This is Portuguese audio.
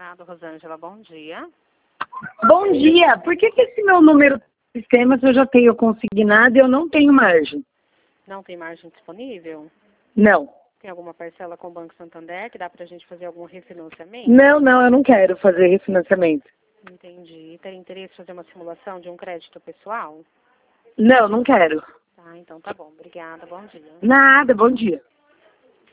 Mercado, Rosângela, bom dia. Bom dia. Por que esse meu número do sistema, se eu já tenho consignado e eu não tenho margem? Não tem margem disponível? Não. Tem alguma parcela com o Banco Santander que dá pra gente fazer algum refinanciamento? Não, eu não quero fazer refinanciamento. Entendi. Tem interesse em fazer uma simulação de um crédito pessoal? Não quero. Tá, então tá bom. Obrigada, bom dia. Nada, bom dia.